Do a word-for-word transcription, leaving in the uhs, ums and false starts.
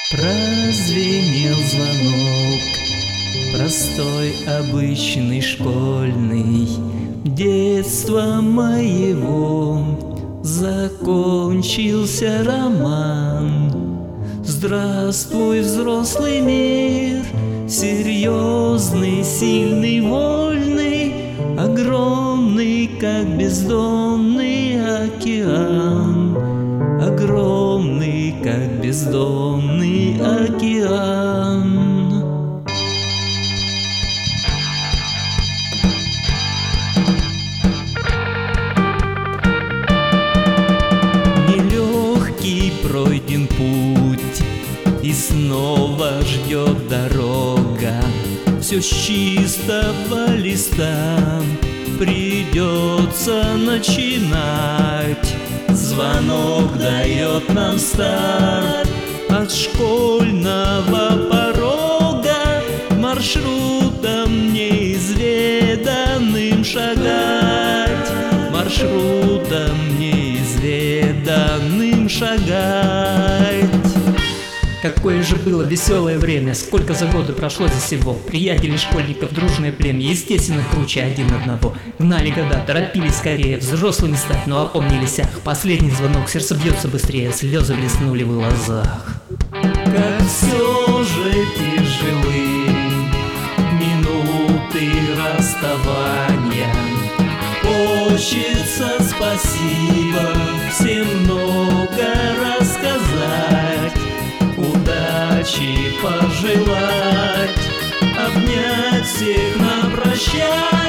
Прозвенел звонок, простой, обычный, школьный. Детства моего закончился роман. Здравствуй, взрослый мир, серьезный, сильный, вольный, огромный, как бездонный океан. Огромный, как бездонный океан. Нелегкий пройден путь, и снова ждет дорога. Все с чистого листа придется начинать. Звонок дает нам старт, от школьного порога маршрутом неизведанным шагать. Маршрутом неизведанным шагать. Какое же было веселое время, сколько за годы прошло за сего. Приятели школьников, дружное племя, естественно, круче один одного. Гнали года, торопились скорее, взрослыми стать, но опомнились, ах. Последний звонок, сердце бьется быстрее, слезы блеснули в глазах. Как все же тяжелы минуты расставания. Хочется спасибо всем много рассказать, удачи пожелать, обнять всех на прощание.